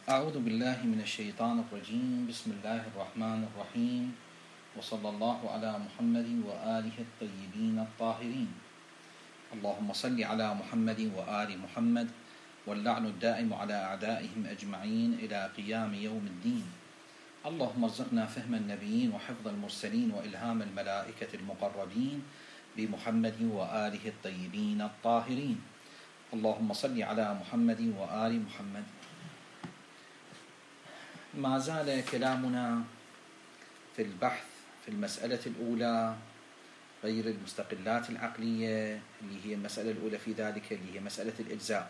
أعوذ بالله من الشيطان الرجيم. بسم الله الرحمن الرحيم، وصلى الله على محمد وآله الطيبين الطاهرين. اللهم صل على محمد وآل محمد، واللعن الدائم على أعدائهم أجمعين إلى قيام يوم الدين. اللهم ارزقنا فهم النبيين وحفظ المرسلين وإلهام الملائكة المقربين بمحمد وآله الطيبين الطاهرين. اللهم صل على محمد وآل محمد. ما زال كلامنا في البحث في المسألة الأولى غير المستقلات العقلية، اللي هي المسألة الأولى في ذلك اللي هي مسألة الإجزاء.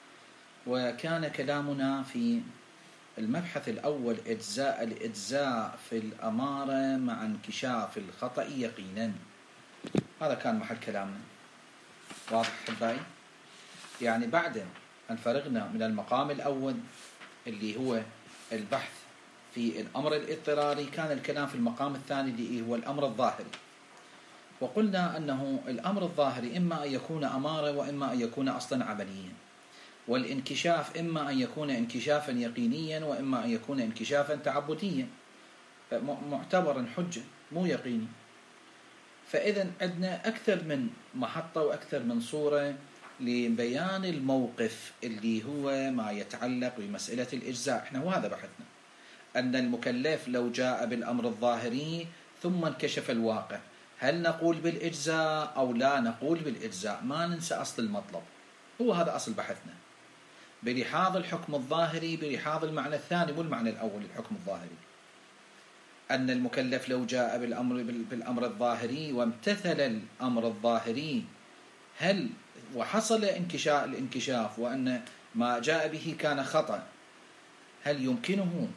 وكان كلامنا في المبحث الأول الإجزاء في الأمارة مع انكشاف الخطأ يقينا. هذا كان محل كلامنا. واضح أحبائي؟ يعني بعد أن فرغنا من المقام الأول اللي هو البحث في الأمر الاضطراري، كان الكلام في المقام الثاني اللي هو الأمر الظاهري. وقلنا أنه الأمر الظاهري إما أن يكون أمارة وإما أن يكون أصلا عمليا، والانكشاف إما أن يكون انكشافا يقينيا وإما أن يكون انكشافا تعبديا معتبرا حجة مو يقيني. فإذا عندنا أكثر من محطة وأكثر من صورة لبيان الموقف اللي هو ما يتعلق بمسألة الإجزاء. احنا وهذا بحثنا، أن المكلف لو جاء بالأمر الظاهري ثم انكشف الواقع، هل نقول بالإجزاء أو لا نقول بالإجزاء؟ ما ننسى أصل المطلب، هو هذا أصل بحثنا، بلحاظ الحكم الظاهري، بلحاظ المعنى الثاني مو المعنى الأول الحكم الظاهري. أن المكلف لو جاء بالأمر الظاهري وامتثل الأمر الظاهري، هل وحصل الانكشاف وأن ما جاء به كان خطأ، هل يمكنه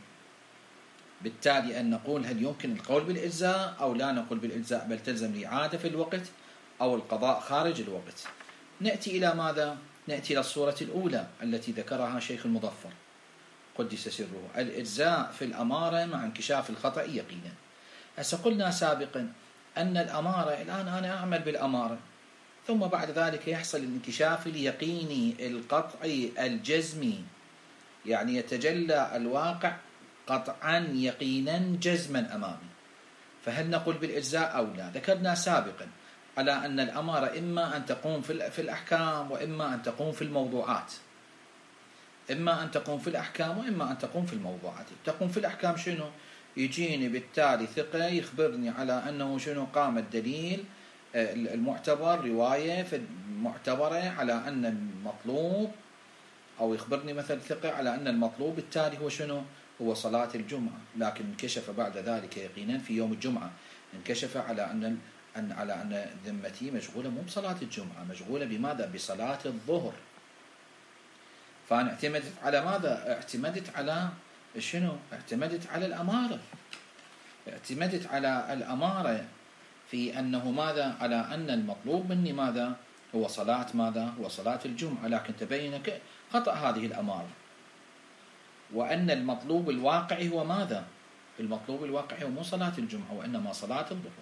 بالتالي أن نقول هل يمكن القول بالإجزاء أو لا نقول بالإجزاء بل تلزم الإعادة في الوقت أو القضاء خارج الوقت؟ نأتي إلى ماذا؟ نأتي إلى الصورة الأولى التي ذكرها شيخ المظفر قدس سره، الإجزاء في الأمارة مع انكشاف الخطأ يقينا. هسه قلنا سابقا أن الأمارة، الآن أنا أعمل بالأمارة ثم بعد ذلك يحصل الانكشاف اليقيني القطعي الجزمي، يعني يتجلى الواقع قطعا يقينا جزما أمامي، فهل نقول بالإجزاء أو لا؟ ذكرنا سابقا على أن الأمارة إما أن تقوم في الأحكام وإما أن تقوم في الموضوعات، إما أن تقوم في الأحكام وإما أن تقوم في الموضوعات. تقوم في الأحكام شنو؟ يجيني بالتالي ثقة يخبرني على أنه شنو قام الدليل المعتبر، رواية معتبرة على أن المطلوب، أو يخبرني مثل ثقة على أن المطلوب بالتالي هو شنو؟ هو صلاة الجمعة، لكن انكشف بعد ذلك يقينا في يوم الجمعة، انكشف على أن ذمتي مشغولة مو بصلاة الجمعة، مشغولة بماذا؟ بصلاة الظهر. فأنا اعتمدت على ماذا؟ اعتمدت على شنو؟ اعتمدت على الأمارة، اعتمدت على الأمارة في أنه ماذا؟ على أن المطلوب مني ماذا؟ هو صلاة ماذا؟ هو صلاة الجمعة، لكن تبين خطأ هذه الأمارة، وأن المطلوب الواقعي هو ماذا؟ المطلوب الواقعي هو مو صلاة الجمعة وإنما صلاة الظهر.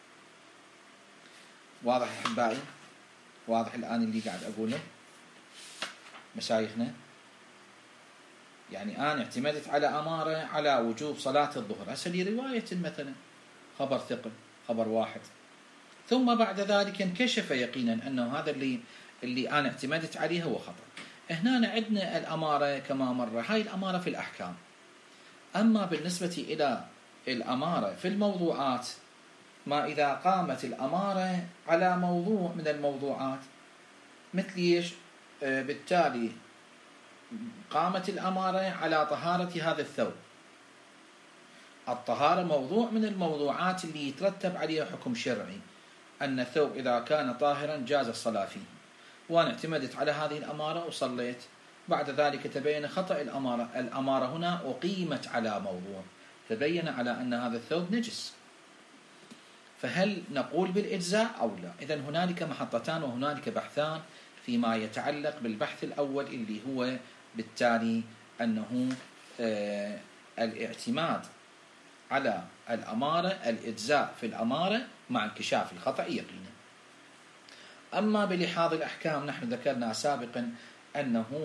واضح أحبائي؟ واضح الآن اللي قاعد أقوله مشايخنا؟ يعني أنا اعتمدت على أمارة على وجوب صلاة الظهر، هسه لي رواية مثلا خبر ثقل، خبر واحد، ثم بعد ذلك انكشف يقينا أنه هذا اللي أنا اعتمدت عليه هو خطأ. هنا عندنا الأمارة كما مرة، هاي الأمارة في الأحكام. أما بالنسبة إلى الأمارة في الموضوعات، ما إذا قامت الأمارة على موضوع من الموضوعات، مثل إيش؟ بالتالي قامت الأمارة على طهارة هذا الثوب، الطهارة موضوع من الموضوعات اللي يترتب عليها حكم شرعي، أن الثوب إذا كان طاهرا جاز الصلاة فيه، وأنا اعتمدت على هذه الأمارة وصليت، بعد ذلك تبين خطأ الأمارة، الأمارة هنا أقيمت على موضوع، تبين على أن هذا الثوب نجس، فهل نقول بالإجزاء أو لا؟ إذن هنالك محطتان وهنالك بحثان فيما يتعلق بالبحث الأول اللي هو بالتالي أنه الاعتماد على الأمارة، الإجزاء في الأمارة مع انكشاف الخطأ يقينا. أما بلحاظ الأحكام، نحن ذكرنا سابقا أنه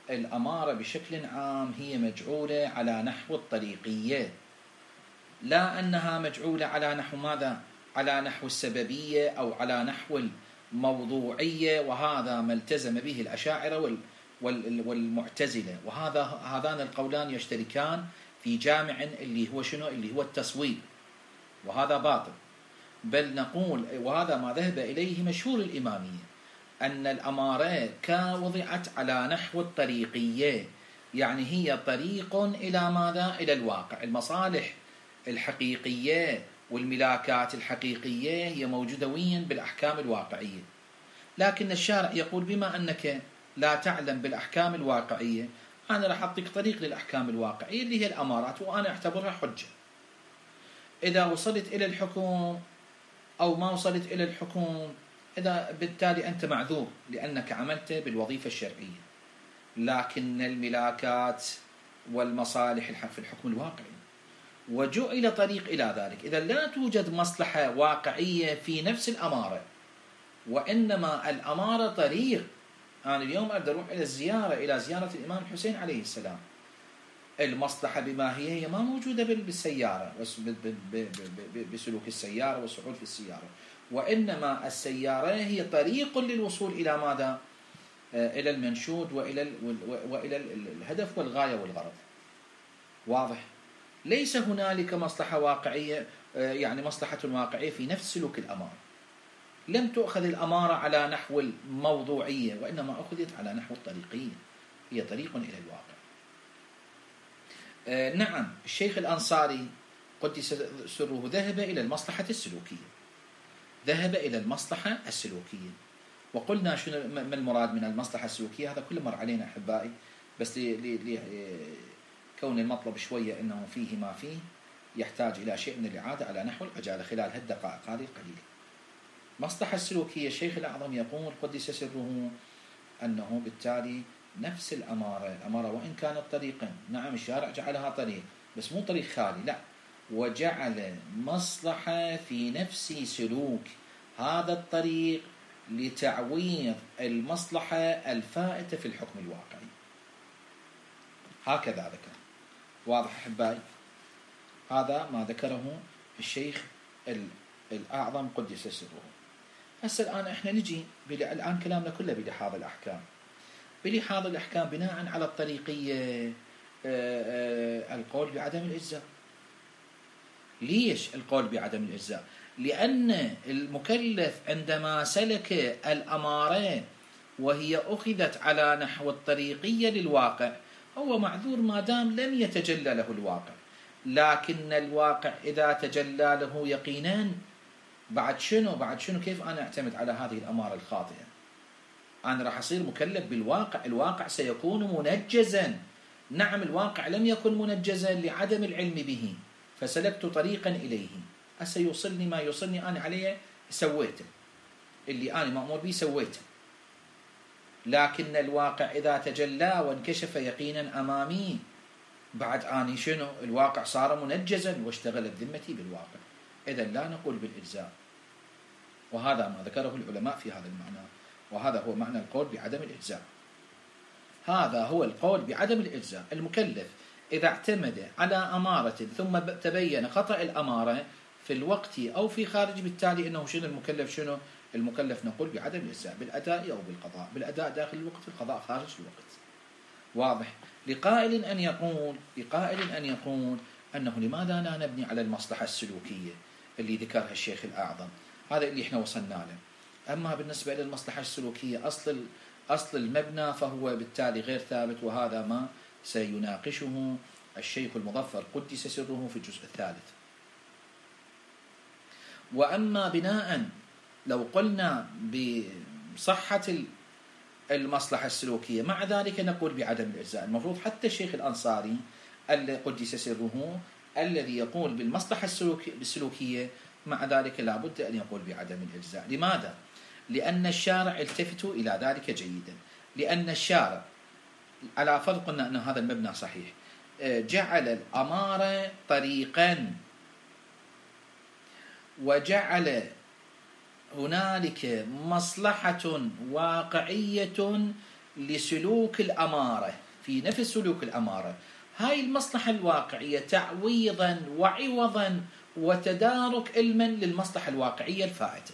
الأمارة بشكل عام هي مجعولة على نحو الطريقية، لا أنها مجعولة على نحو ماذا؟ على نحو السببية أو على نحو الموضوعية، وهذا ما التزم به الأشاعرة والمعتزلة، هذان القولان يشتركان في جامع اللي هو شنو؟ اللي هو التصويب، وهذا باطل. بل نقول، وهذا ما ذهب إليه مشهور الإمامية، أن الأمارة وضعت على نحو الطريقية، يعني هي طريق إلى ماذا؟ إلى الواقع. المصالح الحقيقية والملاكات الحقيقية هي موجودة وين؟ بالأحكام الواقعية. لكن الشارع يقول بما أنك لا تعلم بالأحكام الواقعية، أنا راح أعطيك طريق للأحكام الواقعية اللي هي الأمارات، وأنا أعتبرها حجة. إذا وصلت إلى الحكم أو ما وصلت إلى الحكم، إذا بالتالي أنت معذور لأنك عملت بالوظيفة الشرعية. لكن الملاكات والمصالح في الحكم الواقعي، وجعل طريق إلى ذلك. إذا لا توجد مصلحة واقعية في نفس الأمارة، وإنما الأمارة طريق. أنا اليوم أقدر أروح إلى زيارة الإمام الحسين عليه السلام، المصلحة بما هي ما موجودة بالسيارة، بسلوك السيارة والصعود في السيارة، وإنما السيارة هي طريق للوصول إلى ماذا؟ إلى المنشود وإلى الهدف والغاية والغرض. واضح؟ ليس هنالك مصلحة واقعية، يعني مصلحة واقعية في نفس سلوك الأمارة. لم تؤخذ الأمارة على نحو الموضوعية، وإنما أخذت على نحو الطريقية، هي طريق إلى الواقع. نعم، الشيخ الأنصاري قدس سره ذهب إلى المصلحة السلوكية. وقلنا شنو ما المراد من المصلحة السلوكية، هذا كل مر علينا أحبائي، بس كون المطلب شوية أنه فيه ما فيه يحتاج إلى شيء من الإعادة على نحو العجالة خلال هالدقائق هذه القليلة. مصلحة السلوكية، الشيخ الأعظم يقول قدس سره أنه بالتالي نفس الأمارة وإن كانت طريقا، نعم الشارع جعلها طريق بس مو طريق خالي، لا، وجعل مصلحة في نفس سلوك هذا الطريق لتعويض المصلحة الفائتة في الحكم الواقعي. هكذا ذكر. واضح أحبائي؟ هذا ما ذكره الشيخ الأعظم قدس سره. هسه الآن إحنا نجي الآن كلامنا كله بلحاظ الأحكام. بلحاظ الأحكام بناء على الطريقية، القول بعدم الإجزاء. ليش القول بعدم الإجزاء؟ لأن المكلف عندما سلك الأمارة وهي أخذت على نحو الطريقية للواقع، هو معذور ما دام لم يتجلى له الواقع. لكن الواقع إذا تجلى له يقينا، بعد شنو كيف أنا أعتمد على هذه الأمارة الخاطئة؟ أنا راح أصير مكلف بالواقع، الواقع سيكون منجزا. نعم الواقع لم يكن منجزا لعدم العلم به، فسلكت طريقا إليه، سيوصلني ما يوصلني أنا عليه، سويته اللي أنا مأمور به سويته. لكن الواقع إذا تجلى وانكشف يقينا أمامي، بعد أني شنو؟ الواقع صار منجزا واشتغلت ذمتي بالواقع. إذا لا نقول بالإجزاء، وهذا ما ذكره العلماء في هذا المعنى، وهذا هو معنى القول بعدم الإجزاء. هذا هو القول بعدم الإجزاء. المكلف إذا اعتمد على أمارة ثم تبين خطأ الأمارة في الوقت أو في خارج، بالتالي إنه شنو المكلف؟ المكلف نقول بعدم الإجزاء بالأداء أو بالقضاء، بالأداء داخل الوقت، القضاء خارج الوقت. واضح؟ لقائل أن يقول أنه لماذا لا نبني على المصلحة السلوكية اللي ذكرها الشيخ الأعظم؟ هذا اللي احنا وصلنا له. أما بالنسبة للمصلحة السلوكية أصل المبنى فهو بالتالي غير ثابت، وهذا ما سيناقشه الشيخ المظفر قدس سره في الجزء الثالث. وأما بناء لو قلنا بصحة المصلحة السلوكية، مع ذلك نقول بعدم الإجزاء. المفروض حتى الشيخ الأنصاري قدس سره الذي يقول بالمصلحة السلوكية، مع ذلك لا بد أن يقول بعدم الإجزاء. لماذا؟ لأن الشارع التفتوا إلى ذلك جيدا. لأن الشارع على فرض قلنا أن هذا المبنى صحيح، جعل الأمارة طريقا، وجعل هنالك مصلحة واقعية لسلوك الأمارة. في نفس سلوك الأمارة، هاي المصلحة الواقعية تعويضا وعوضا وتدارك علما للمصلحة الواقعية الفائتة.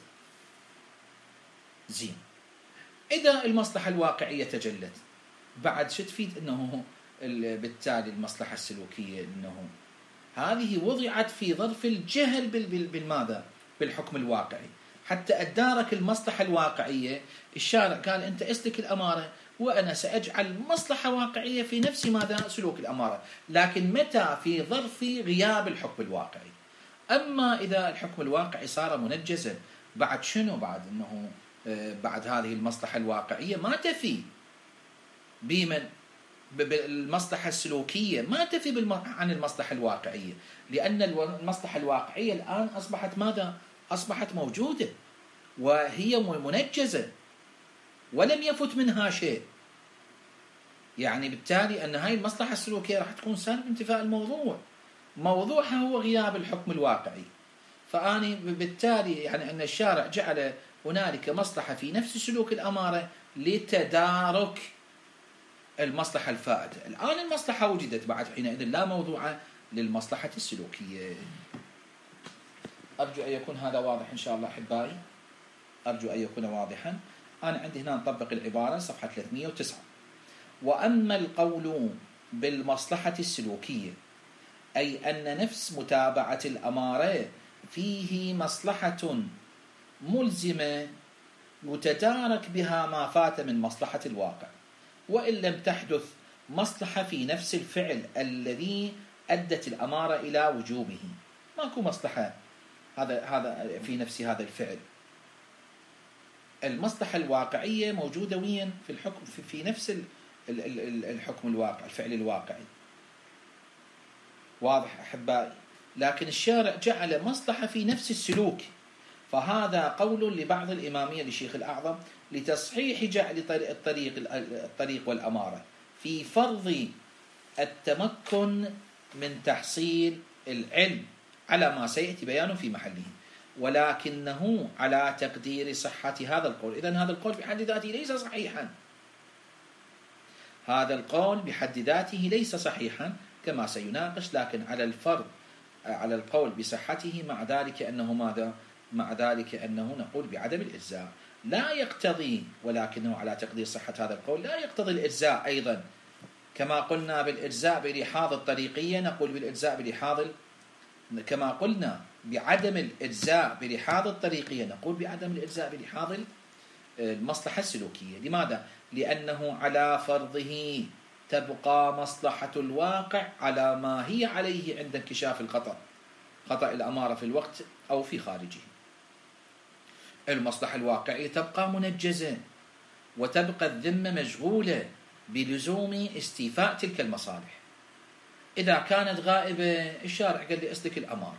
زين، إذا المصلحة الواقعية تجلت بعد شو تفيد؟ أنه بالتالي المصلحة السلوكية أنه هذه وضعت في ظرف الجهل بالماذا؟ بالحكم الواقعي. حتى أدارك المصلحة الواقعية الشارع قال أنت اسلك الأمارة وأنا سأجعل مصلحة واقعية في نفس ماذا؟ سلوك الأمارة، لكن متى؟ في ظرف غياب الحكم الواقعي. أما إذا الحكم الواقعي صار منجزا بعد شنو؟ بعد أنه بعد هذه المصلحة الواقعية ما تفي بمن؟ بالمصلحة السلوكية ما تفي عن المصلحة الواقعية، لأن المصلحة الواقعية الآن أصبحت ماذا؟ أصبحت موجودة وهي منجزة ولم يفت منها شيء. يعني بالتالي أن هاي المصلحة السلوكية راح تكون سالب انتفاء الموضوع، موضوعها هو غياب الحكم الواقعي. فأني بالتالي يعني أن الشارع جعل هنالك مصلحة في نفس سلوك الأمارة لتدارك المصلحة الفائتة. الآن المصلحة وجدت، بعد حينئذ لا موضوع للمصلحة السلوكية. أرجو أن يكون هذا واضح إن شاء الله أحبائي، أرجو أن يكون واضحا. أنا عندي هنا نطبق العبارة صفحة 309. وأما القول بالمصلحة السلوكية أي أن نفس متابعة الأمارة فيه مصلحة ملزمة يتدارك بها ما فات من مصلحة الواقع، وإن لم تحدث مصلحة في نفس الفعل الذي أدت الأمارة إلى وجوبه. ماكو مصلحة هذا في نفس هذا الفعل. المصلحة الواقعية موجودة وين؟ في الحكم في نفس الحكم الواقع، الفعل الواقعي. واضح أحبائي؟ لكن الشارع جعل مصلحة في نفس السلوك، فهذا قول لبعض الإمامية للشيخ الأعظم لتصحيح جعل الطريق والأمارة في فرض التمكن من تحصيل العلم على ما سيأتي بيانه في محله، ولكنه على تقدير صحة هذا القول. إذن هذا القول بحد ذاته ليس صحيحا، هذا القول بحد ذاته ليس صحيحا كما سيناقش، لكن على الفرض على القول بصحته، مع ذلك أنه ماذا؟ مع ذلك أنه نقول بعدم الإجزاء. لا يقتضي، ولكنه على تقدير صحة هذا القول لا يقتضي الإجزاء أيضا. كما قلنا بالإجزاء بلحاظ الطريقية نقول بالإجزاء بلحاظ، كما قلنا بعدم الإجزاء بلحاظ الطريقية نقول بعدم الإجزاء بلحاظ المصلحة السلوكية. لماذا؟ لأنه على فرضه تبقى مصلحة الواقع على ما هي عليه عند انكشاف خطأ الأمارة في الوقت أو في خارجه. المصلحة الواقعية تبقى منجزة، وتبقى الذمة مشغولة بلزوم استيفاء تلك المصالح. إذا كانت غائبة الشارع قال لي أسلك الأمارة،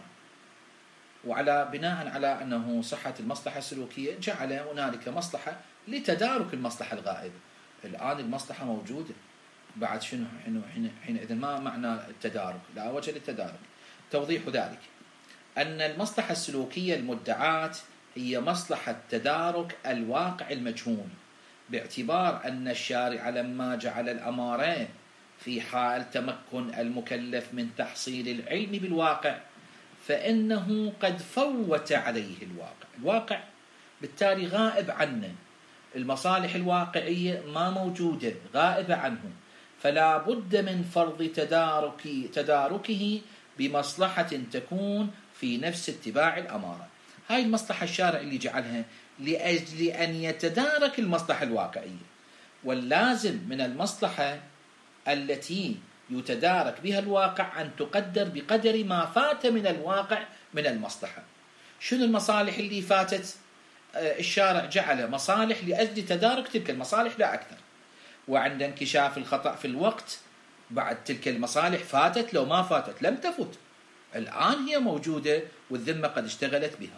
وعلى بناء على أنه صحة المصلحة السلوكية جعل هنالك مصلحة لتدارك المصلحة الغائبة. الآن المصلحة موجودة، بعد شنو حينئذ ما معنى التدارك؟ لا وجه للتدارك. توضيح ذلك أن المصلحة السلوكية المدعاة هي مصلحة تدارك الواقع المجهول، باعتبار أن الشارع لما جعل الأمارة في حال تمكن المكلف من تحصيل العلم بالواقع فإنه قد فوت عليه الواقع بالتالي غائب عنه، المصالح الواقعية ما موجودة، غائبة عنه، فلا بد من فرض تداركه بمصلحة تكون في نفس اتباع الأمارة. هاي المصلحة الشارع اللي جعلها لأجل أن يتدارك المصلحة الواقعية، واللازم من المصلحة التي يتدارك بها الواقع أن تقدر بقدر ما فات من الواقع من المصلحة. شنو المصالح اللي فاتت؟ الشارع جعل مصالح لأجل تدارك تلك المصالح لا أكثر، وعند انكشاف الخطأ في الوقت بعد تلك المصالح فاتت، لو ما فاتت لم تفت، الآن هي موجودة والذمة قد اشتغلت بها.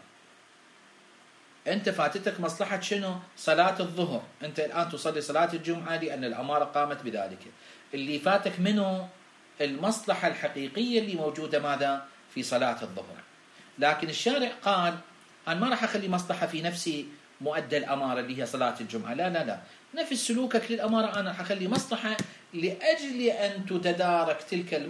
أنت فاتتك مصلحة شنو؟ صلاة الظهر، أنت الآن تصلي صلاة الجمعة لأن الأمارة قامت بذلك. اللي فاتك منه المصلحة الحقيقية اللي موجودة ماذا؟ في صلاة الظهر. لكن الشارع قال أنا ما راح أخلي مصلحة في نفسي مؤدى الأمارة اللي هي صلاة الجمعة، لا لا لا، نفس سلوكك للأمارة أنا راح أخلي مصلحة لأجل أن تدارك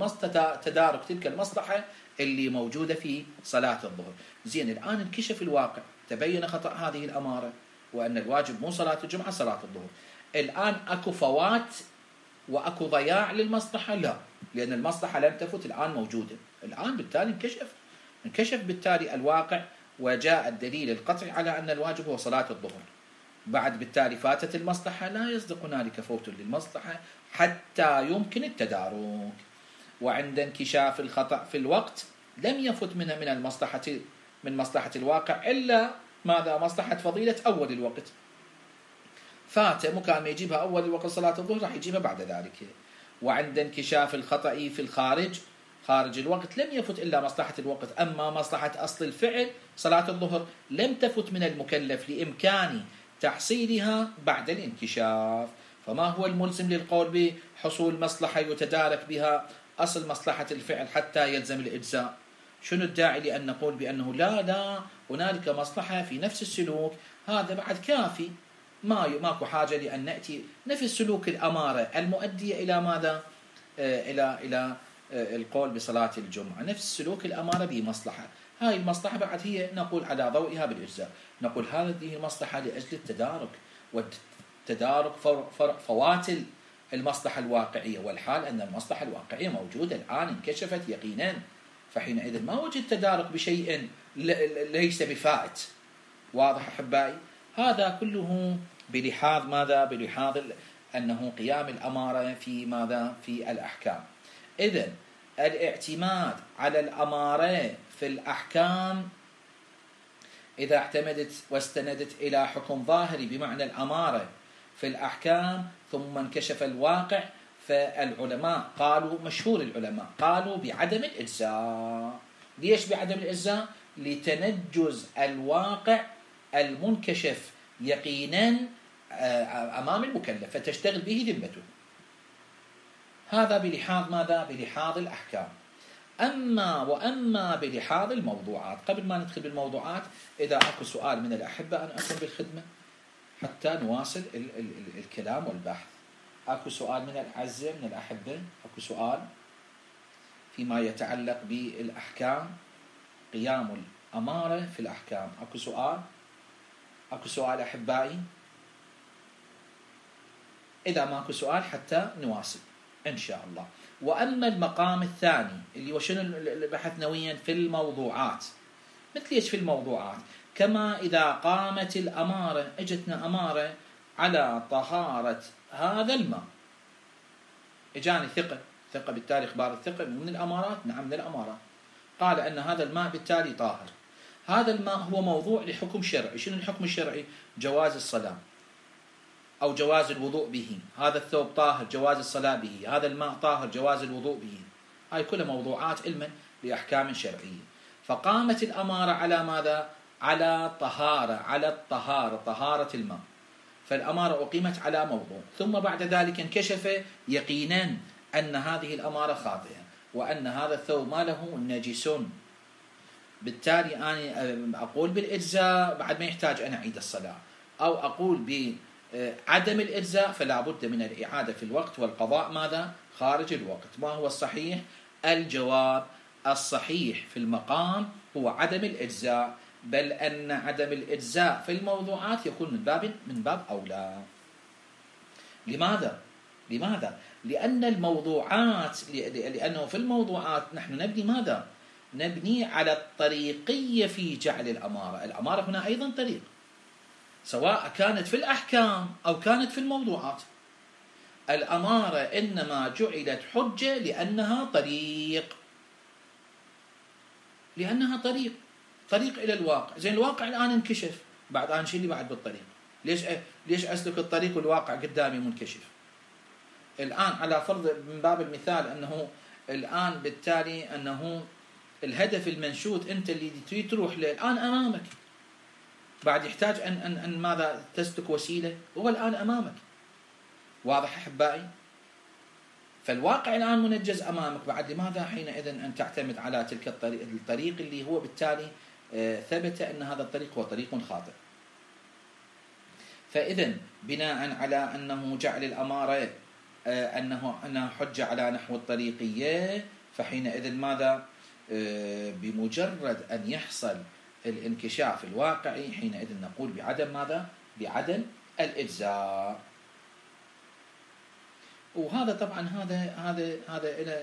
تلك المصلحة اللي موجودة في صلاة الظهر. زين، الآن انكشف الواقع، تبين خطأ هذه الأمارة، وأن الواجب مو صلاة الجمعة، صلاة الظهر. الآن أكو فوات وأكو ضياع للمصلحة؟ لا، لأن المصلحة لم تفت، الآن موجودة. الآن بالتالي انكشف بالتالي الواقع، وجاء الدليل القطعي على أن الواجب هو صلاة الظهر. بعد بالتالي فاتت المصلحة، لا يصدق هنالك فوت للمصلحة حتى يمكن التدارك. وعند انكشاف الخطأ في الوقت لم يفت من مصلحة الواقع إلا ماذا؟ مصلحة فضيلة أول الوقت. فات مكان ما يجيبها أول الوقت صلاة الظهر راح يجيبها بعد ذلك. وعند انكشاف الخطأ في خارج الوقت لم يفت إلا مصلحة الوقت. أما مصلحة أصل الفعل صلاة الظهر لم تفت من المكلف لإمكان تحصيلها بعد الانكشاف. فما هو الملزم للقول بحصول مصلحة يتدارك بها أصل مصلحة الفعل حتى يلزم الإجزاء؟ شنو الداعي لأن نقول بأنه لا هنالك مصلحة في نفس السلوك؟ هذا بعد كافي، ماكو حاجة لأن نأتي نفس سلوك الأمارة المؤدية إلى ماذا؟ إلى القول بصلاة الجمعة، نفس سلوك الأمارة بمصلحة. هاي المصلحة بعد هي نقول على ضوئها بالإجزاء، نقول هذه مصلحة لأجل التدارك، والتدارك فوات المصلحة الواقعية، والحال أن المصلحة الواقعية موجودة الآن، انكشفت يقينا. فحينئذ ما وجد تدارك بشيء ليس بفائت. واضح أحبائي؟ هذا كله بلحاظ ماذا؟ بلحاظ أنه قيام الأمارة في ماذا؟ في الأحكام. إذن الاعتماد على الأمارة في الأحكام إذا اعتمدت واستندت إلى حكم ظاهري بمعنى الأمارة في الأحكام ثم انكشف الواقع، فالعلماء قالوا، مشهور العلماء قالوا بعدم الإجزاء. ليش بعدم الإجزاء؟ لتنجز الواقع المنكشف يقينا أمام المكلف فتشتغل به ذمته. هذا بلحاظ ماذا؟ بلحاظ الأحكام. وأما بلحاظ الموضوعات، قبل ما ندخل بالموضوعات، إذا أكو سؤال من الأحبة أنا أكون بالخدمة حتى نواصل الكلام والبحث. أكو سؤال من الأعزة من الأحبة؟ أكو سؤال فيما يتعلق بالأحكام، قيام الأمارة في الأحكام؟ أكو سؤال أحبائي؟ إذا ماكو سؤال حتى نواصل إن شاء الله. وأما المقام الثاني اللي هو شنو البحث نويا في الموضوعات، مثل إيش في الموضوعات؟ كما إذا قامت الأمارة، اجتنا أمارة على طهارة هذا الماء، اجاني ثقة بالتالي إخبار الثقة من الأمارات، نعم من الأمارات، قال أن هذا الماء بالتالي طاهر. هذا الماء هو موضوع لحكم شرعي. شنو الحكم الشرعي؟ جواز الصلاة أو جواز الوضوء به. هذا الثوب طاهر، جواز الصلاة به. هذا الماء طاهر، جواز الوضوء به. هاي كلها موضوعات علما لأحكام شرعية. فقامت الأمارة على ماذا؟ على الطهارة، طهارة الماء. فالأمارة أقيمت على موضوع، ثم بعد ذلك انكشف يقينا أن هذه الأمارة خاطئة، وأن هذا الثوب ما له نجس. بالتالي أنا أقول بالإجزاء بعد ما يحتاج أن أعيد الصلاة، أو أقول بعدم الإجزاء فلا بد من الإعادة في الوقت والقضاء ماذا؟ خارج الوقت. ما هو الصحيح؟ الجواب الصحيح في المقام هو عدم الإجزاء، بل أن عدم الإجزاء في الموضوعات يكون من باب أولى. لماذا؟ لأن الموضوعات، لأنه في الموضوعات نحن نبني ماذا؟ نبني على الطريقية في جعل الأمارة. الأمارة هنا أيضا طريق، سواء كانت في الأحكام أو كانت في الموضوعات. الأمارة إنما جعلت حجة لأنها طريق إلى الواقع. زين، الواقع الآن انكشف، بعد أنا شو اللي بعد بالطريق؟ ليش أسلك الطريق والواقع قدامي منكشف؟ الآن على فرض من باب المثال أنه الآن بالتالي أنه الهدف المنشود أنت اللي تريد تروح له الآن أمامك، بعد يحتاج أن ماذا؟ تسلك وسيلة، هو الآن أمامك. واضح أحبائي؟ فالواقع الآن منجز أمامك، بعد لماذا حينئذ أن تعتمد على تلك الطريق اللي هو بالتالي ثبت أن هذا الطريق هو طريق خاطئ. فإذن بناء على أنه جعل الأمارة أنها حجة على نحو الطريقية، فحينئذ ماذا؟ بمجرد أن يحصل الانكشاف الواقعي حينئذ نقول بعدم ماذا؟ بعدم الإجزاء. وهذا طبعا هذا إلى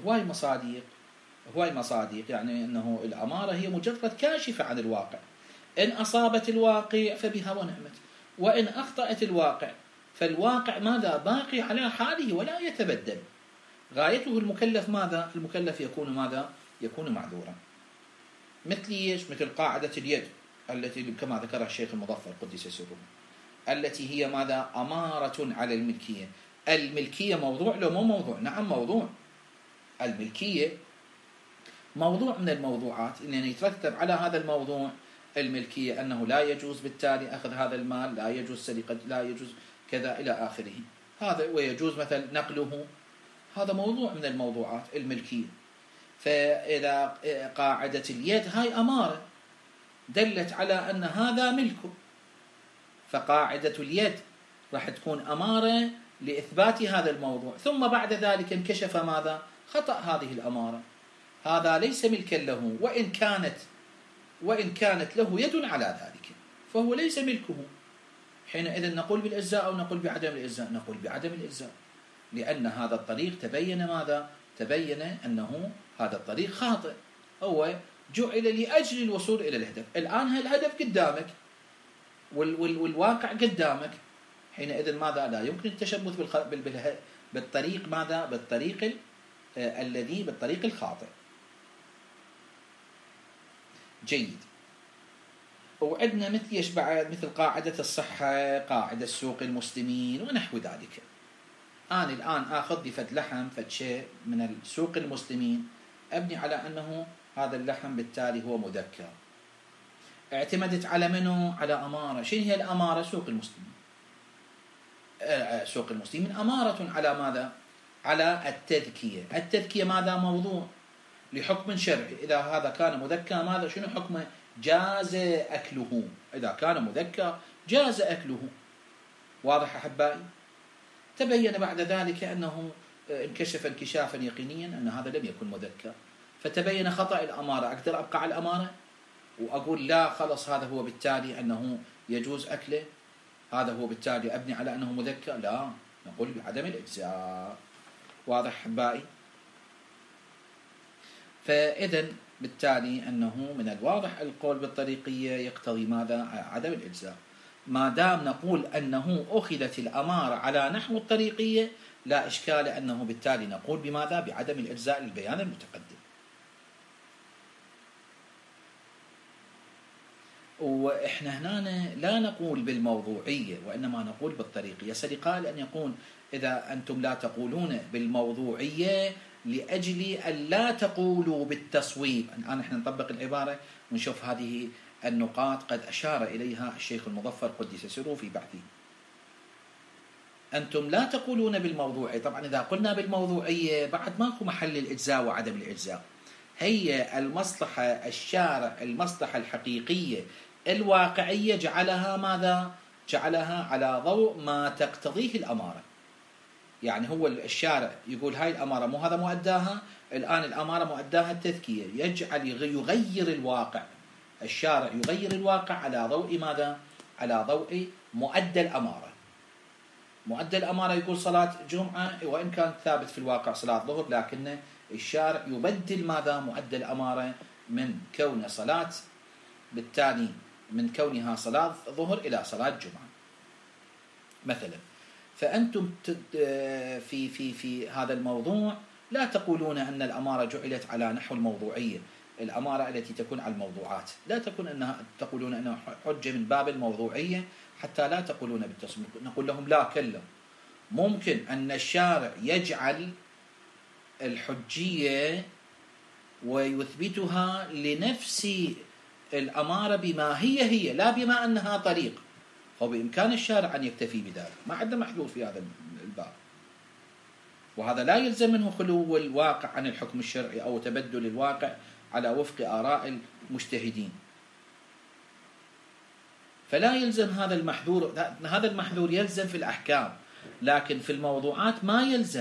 هواي مصادق، يعني أنه الأمارة هي مجرد كاشفة عن الواقع، إن أصابت الواقع فبها ونعمت، وإن أخطأت الواقع فالواقع ماذا؟ باقي على حاله ولا يتبدل. غايته المكلف ماذا؟ المكلف يكون ماذا؟ يكون معذورا. مثل ايش؟ مثل قاعدة اليد التي كما ذكرها الشيخ المظفر قدس سره، التي هي ماذا؟ أمارة على الملكية. الملكية موضوع لو مو موضوع؟ نعم موضوع. الملكية موضوع من الموضوعات، إن يترتب على هذا الموضوع الملكية أنه لا يجوز بالتالي أخذ هذا المال، لا يجوز سرقة، لا يجوز كذا إلى آخره. هذا ويجوز مثلا نقله، هذا موضوع من الموضوعات الملكية. فإذا قاعدة اليد هاي أمارة دلت على أن هذا ملكه، فقاعدة اليد راح تكون أمارة لإثبات هذا الموضوع، ثم بعد ذلك انكشف ماذا؟ خطأ هذه الأمارة، هذا ليس ملكا له، وإن كانت له يد على ذلك فهو ليس ملكه. حينئذ نقول بالإجزاء أو نقول بعدم الإجزاء؟ نقول بعدم الإجزاء، لأن هذا الطريق تبين ماذا؟ تبين أنه هذا الطريق خاطئ، هو جعل لأجل الوصول إلى الهدف. الآن الهدف قدامك والواقع قدامك، حينئذ ماذا؟ لا يمكن التشبث بالطريق ماذا؟ بالطريق الخاطئ. جيد. وعندنا مثل قاعدة الصحة، قاعدة سوق المسلمين ونحو ذلك. أنا الآن آخذ لي فد لحم فد شيء من سوق المسلمين، أبني على أنه هذا اللحم بالتالي هو مذكر. اعتمدت على منه؟ على أمارة. شنو هي الأمارة؟ سوق المسلمين. سوق المسلمين أمارة على ماذا؟ على التذكية. التذكية ماذا؟ موضوع لحكم شرعي. إذا هذا كان مذكر ماذا؟ شنو حكمه؟ جاز أكله. إذا كان مذكر جاز أكله. واضح أحبائي؟ تبين بعد ذلك أنه انكشف انكشافا يقينيا أن هذا لم يكن مذكر، فتبين خطأ الأمارة. أقدر أبقى على الأمارة وأقول لا خلص هذا هو بالتالي أنه يجوز أكله، هذا هو بالتالي أبني على أنه مذكر؟ لا، نقول بعدم الإجزاء. واضح أحبائي؟ فإذا بالتالي أنه من الواضح القول بالطريقية يقتضي ماذا؟ عدم الإجزاء. ما دام نقول أنه أخذت الأمارة على نحو الطريقية لا إشكال أنه بالتالي نقول بماذا؟ بعدم الإجزاء للبيان المتقدم. وإحنا هنا لا نقول بالموضوعية وإنما نقول بالطريقية. سلقال أن يقول إذا أنتم لا تقولون بالموضوعية لأجل أن لا تقولوا بالتصويب. الآن إحنا نطبق العبارة ونشوف هذه النقاط قد أشار إليها الشيخ المظفر قدس سره في بحثه. أنتم لا تقولون بالموضوعية. طبعا إذا قلنا بالموضوعية بعد ماكو محل الإجزاء وعدم الإجزاء. هي المصلحة الشارع، المصلحة الحقيقية الواقعية جعلها ماذا؟ جعلها على ضوء ما تقتضيه الأمارة. يعني هو الشارع يقول هاي الأمارة مو هذا مؤداها، الآن الأمارة مؤداها التذكية، يجعل يغير الواقع. الشارع يغير الواقع على ضوء ماذا؟ على ضوء مؤدى الأمارة. مؤدى الأمارة يقول صلاة جمعة، وإن كان ثابت في الواقع صلاة ظهر، لكن الشارع يبدل ماذا؟ مؤدى الأمارة من كون صلاة بالتالي من كونها صلاة ظهر إلى صلاة جمعة مثلا. فأنتم في هذا الموضوع لا تقولون أن الأمارة جعلت على نحو الموضوعية، الأمارة التي تكون على الموضوعات لا تقولون أنها حجة من باب الموضوعية حتى لا تقولون بالتصميم. نقول لهم لا، كلا ممكن أن الشارع يجعل الحجية ويثبتها لنفس الأمارة بما هي لا بما أنها طريق. هو بإمكان الشارع أن يكتفي بذلك، ما عندنا محذور في هذا الباب، وهذا لا يلزم منه خلو الواقع عن الحكم الشرعي أو تبدل الواقع على وفق آراء المجتهدين. فلا يلزم هذا المحذور. هذا المحذور يلزم في الأحكام، لكن في الموضوعات ما يلزم،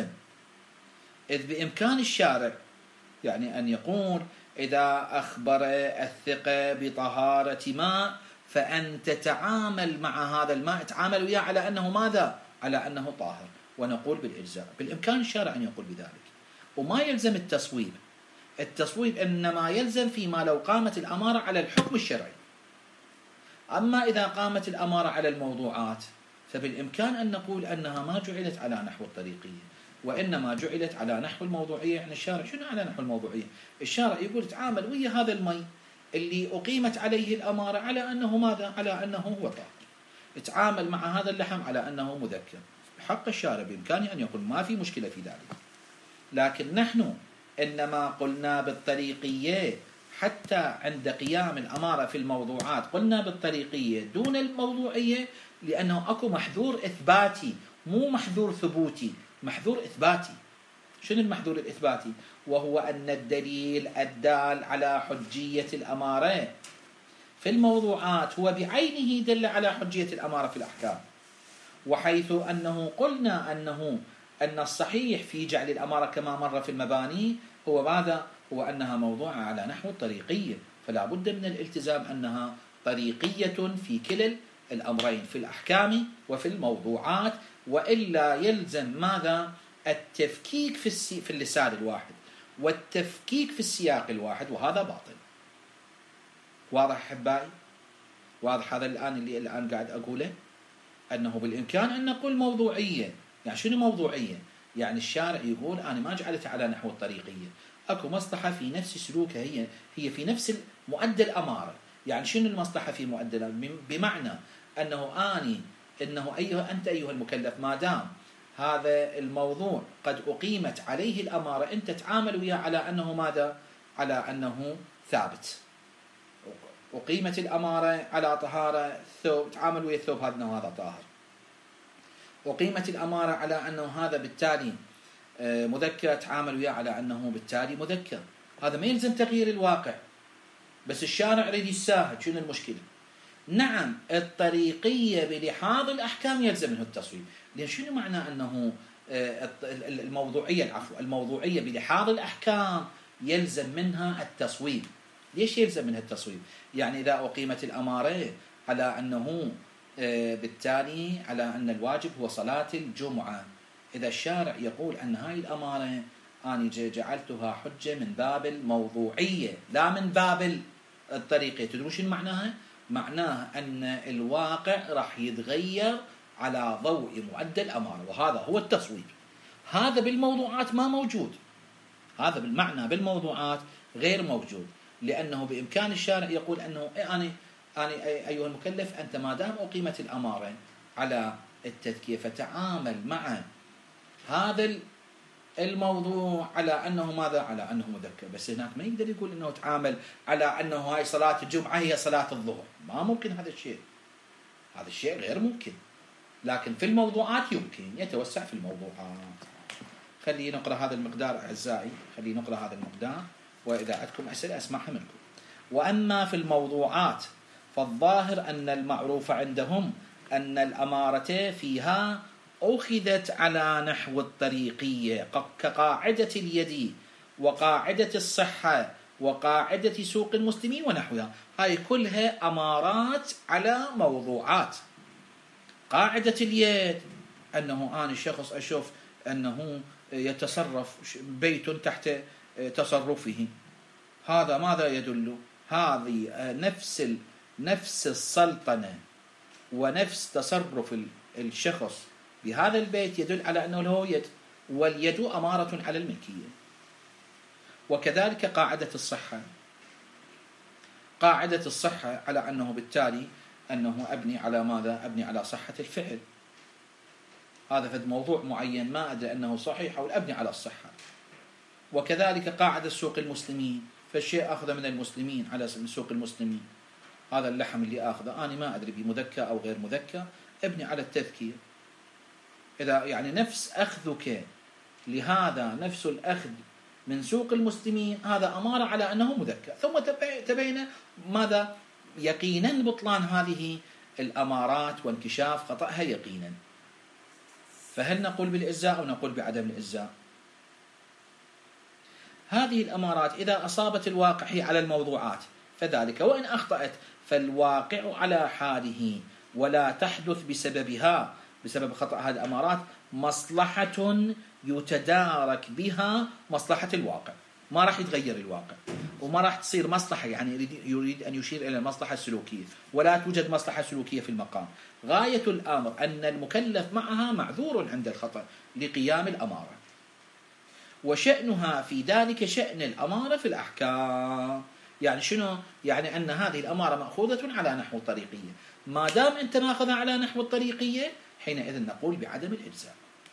إذ بإمكان الشارع يعني أن يقول إذا أخبر الثقة بطهارة ماء فأنت تتعامل مع هذا الماء، تعامل وياه على أنه ماذا؟ على أنه طاهر، ونقول بالإجزاء. بالإمكان الشارع أن يقول بذلك، وما يلزم التصويب. التصويب إنما يلزم فيما لو قامت الأمارة على الحكم الشرعي. أما إذا قامت الأمارة على الموضوعات فبالإمكان أن نقول أنها ما جعلت على نحو الطريقية، وإنما جعلت على نحو الموضوعية. يعني الشارع شنو على نحو الموضوعية؟ الشارع يقول تعامل ويا هذا المي اللي أقيمت عليه الأمارة على أنه ماذا؟ على أنه هو طاهر. تعامل مع هذا اللحم على أنه مذكر. حق الشارع بإمكانه أن يقول ما في مشكلة في ذلك. لكن نحن إنما قلنا بالطريقية حتى عند قيام الأمارة في الموضوعات، قلنا بالطريقية دون الموضوعية، لأنه أكو محذور إثباتي، مو محذور ثبوتي، محذور إثباتي. شنو المحذور الإثباتي؟ وهو أن الدليل الدال على حجية الأمارة في الموضوعات هو بعينه دل على حجية الأمارة في الأحكام. وحيث أنه قلنا أن الصحيح في جعل الأمارة كما مر في المباني هو ماذا؟ هو أنها موضوعة على نحو الطريقية، فلا بد من الالتزام أنها طريقية في كلا الأمرين، في الأحكام وفي الموضوعات، وإلا يلزم ماذا؟ التفكيك في اللسان الواحد والتفكيك في السياق الواحد، وهذا باطل. واضح أحبائي؟ واضح هذا اللي الآن قاعد أقوله؟ أنه بالإمكان أن نقول موضوعية. يعني شنو موضوعية؟ يعني الشارع يقول أنا ما جعلتها على نحو الطريقية، أكو مصلحة في نفس سلوكها، هي في نفس مؤدى الأمارة. يعني شنو المصلحة في مؤدى الأمارة؟ بمعنى أنه أنت أيها المكلف ما دام هذا الموضوع قد أقيمت عليه الأمارة، أنت تعامل وياه على أنه ماذا؟ على أنه ثابت. أقيمت الأمارة على طهارة ثوب، تعامل ويا الثوب هذا طاهر. أقيمت الأمارة على أنه هذا بالتالي مذكر، تعامل وياه على أنه بالتالي مذكر. هذا ما يلزم تغيير الواقع، بس الشارع يريد يساهل. شنو المشكلة؟ نعم الطريقية بلحاظ الأحكام يلزم منه التصويب. لأن شنو معنى أنه الموضوعية بلحاظ الأحكام يلزم منها التصويب؟ ليش يلزم منها التصويب؟ يعني إذا أقيمت الأمارة على أنه بالتالي على أن الواجب هو صلاة الجمعة، إذا الشارع يقول أن هاي الأمارة أنا جعلتها حجة من باب الموضوعية لا من باب الطريقية، تدرون شنو معناها؟ معناها أن الواقع راح يتغير على ضوء مؤدى الأمارة، وهذا هو التصويب. هذا بالموضوعات ما موجود، هذا بالمعنى بالموضوعات غير موجود، لأنه بإمكان الشارع يقول أنه أنا أيها المكلف أنت ما دام أقيمت الأمارة على التذكية فتعامل مع هذا الموضوع على أنه ماذا؟ على أنه مذكر. بس هناك ما يقدر يقول أنه تعامل على أنه هاي صلاة الجمعة هي صلاة الظهر، ما ممكن هذا الشيء، هذا الشيء غير ممكن. لكن في الموضوعات يمكن يتوسع في الموضوعات. خلي نقرأ هذا المقدار أعزائي، خلي نقرأ هذا المقدار، وإذا عندكم أسئلة أسمعها منكم. وأما في الموضوعات فالظاهر أن المعروف عندهم أن الأمارة فيها أخذت على نحو الطريقية كقاعدة اليد وقاعدة الصحة وقاعدة سوق المسلمين ونحوها. هاي كلها أمارات على موضوعات. قاعدة اليد أنه أنا الشخص أشوف أنه يتصرف بيت تحت تصرفه، هذا ماذا يدل؟ هذه نفس السلطنة ونفس تصرف الشخص بهذا البيت يدل على أنه له يد، واليد أمارة على الملكية. وكذلك قاعدة الصحة، قاعدة الصحة على أنه بالتالي أنه أبني على ماذا؟ أبني على صحة الفعل. هذا في موضوع معين ما أدري أنه صحيح أو أبني على الصحة. وكذلك قاعدة سوق المسلمين، فالشيء أخذ من المسلمين على سوق المسلمين، هذا اللحم اللي أخذه أنا ما أدري بمذكر أو غير مذكر، ابني على التذكير. إذا يعني نفس أخذك لهذا نفس الأخذ من سوق المسلمين هذا أمارة على أنه مذكر، ثم تبين ماذا؟ يقينا بطلان هذه الأمارات وانكشاف خطأها يقينا. فهل نقول بالإجزاء أو نقول بعدم الإجزاء؟ هذه الأمارات إذا أصابت الواقع هي على الموضوعات فذلك، وإن أخطأت فالواقع على حاله ولا تحدث بسببها، بسبب خطأ هذه الأمارات مصلحة يتدارك بها مصلحة الواقع، ما راح يتغير الواقع وما راح تصير مصلحة، يعني يريد أن يشير إلى المصلحة السلوكية، ولا توجد مصلحة سلوكية في المقام. غاية الأمر أن المكلف معها معذور عند الخطأ لقيام الأمارة، وشأنها في ذلك شأن الأمارة في الأحكام. يعني شنو؟ يعني أن هذه الأمارة مأخوذة على نحو الطريقية، ما دام أنت ماخذها على نحو الطريقية حينئذ نقول بعدم الإجزاء.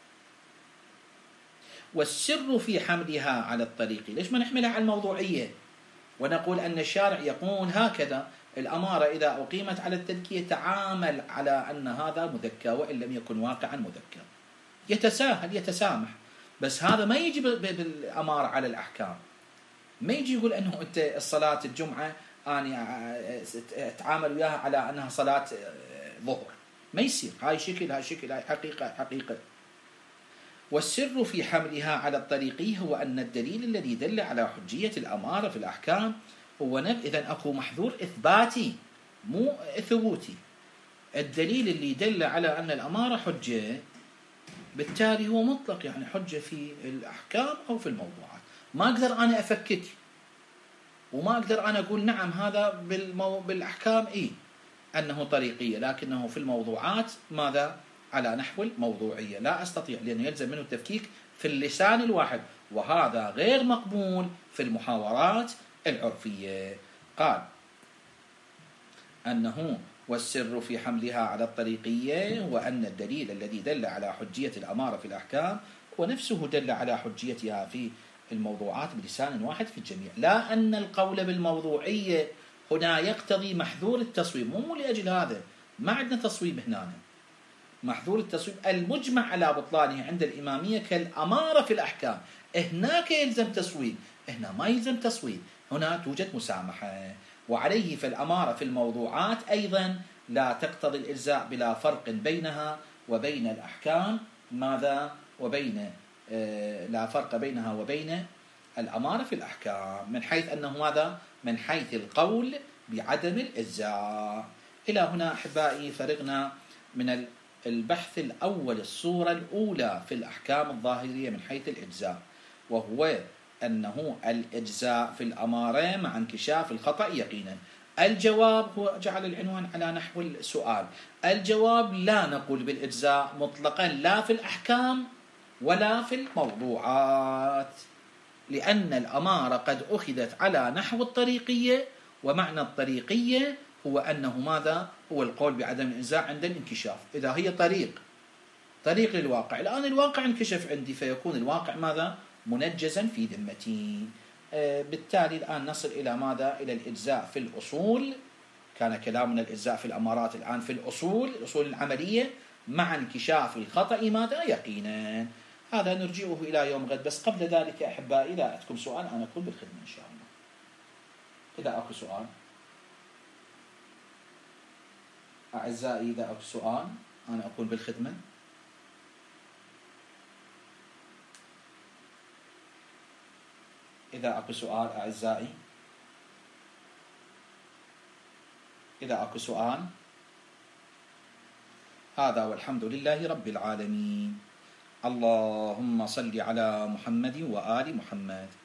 والسر في حملها على الطريقية، ليش ما نحملها على الموضوعية ونقول أن الشارع يقول هكذا الأمارة إذا أقيمت على التذكية تعامل على أن هذا مذكى وإن لم يكن واقعا مذكى، يتساهل يتسامح. بس هذا ما يجي بالأمارة على الأحكام، ما يجي يقول أنه أنت الصلاة الجمعة أنا أتعامل وياها على أنها صلاة ظهر، ما يصير، هاي شكل هاي شكل هاي حقيقة حقيقة. والسر في حملها على الطريقي هو أن الدليل الذي دل على حجية الأمارة في الأحكام هو إذن أكو محذور إثباتي مو ثبوتي. الدليل اللي دل على أن الأمارة حجة بالتالي هو مطلق، يعني حجة في الأحكام أو في الموضوعات. ما أقدر أنا أفكك وما أقدر أنا أقول نعم هذا بالأحكام أنه طريقية، لكنه في الموضوعات ماذا؟ على نحو الموضوعية، لا أستطيع، لأنه يلزم منه التفكيك في اللسان الواحد، وهذا غير مقبول في المحاورات العرفية. قال أنه والسر في حملها على الطريقية وأن الدليل الذي دل على حجية الأمارة في الأحكام ونفسه دل على حجيتها في الموضوعات بلسان واحد في الجميع، لا أن القول بالموضوعية هنا يقتضي محذور التصويب، مو لأجل هذا ما عندنا تصويب هنا، محذور التصويب المجمع على بطلانه عند الإمامية كالأمارة في الأحكام، هناك يلزم تصويب، هنا ما يلزم تصويب، هنا توجد مسامحة. وعليه فالأمارة في الموضوعات أيضا لا تقتضي الإجزاء بلا فرق بينها وبين الأحكام، ماذا؟ وبين لا فرق بينها وبين الأمارة في الأحكام، من حيث أنه ماذا؟ من حيث القول بعدم الإجزاء. إلى هنا أحبائي فرغنا من البحث الأول، الصورة الأولى في الأحكام الظاهرية من حيث الإجزاء، وهو أنه الإجزاء في الأمارة مع انكشاف الخطأ يقينا. الجواب هو جعل العنوان على نحو السؤال، الجواب لا نقول بالإجزاء مطلقا لا في الأحكام ولا في الموضوعات، لأن الأمارة قد أخذت على نحو الطريقية، ومعنى الطريقية هو أنه ماذا؟ هو القول بعدم الإجزاء عند الانكشاف. إذا هي طريق للواقع، الآن الواقع انكشف عندي، فيكون الواقع ماذا؟ منجزا في ذمتي. بالتالي الآن نصل إلى ماذا؟ إلى الإجزاء في الأصول. كان كلامنا الإجزاء في الأمارات، الآن في الأصول العملية مع انكشاف الخطأ ماذا؟ يقينا. هذا نرجئه إلى يوم غد. بس قبل ذلك أحبائي إذا عندكم سؤال أنا أكون بالخدمة إن شاء الله. إذا أكو سؤال أعزائي، إذا أكو سؤال أنا أكون بالخدمة. إذا أكو سؤال أعزائي، إذا أكو سؤال. هذا والحمد لله رب العالمين. اللهم صل على محمد وآل محمد.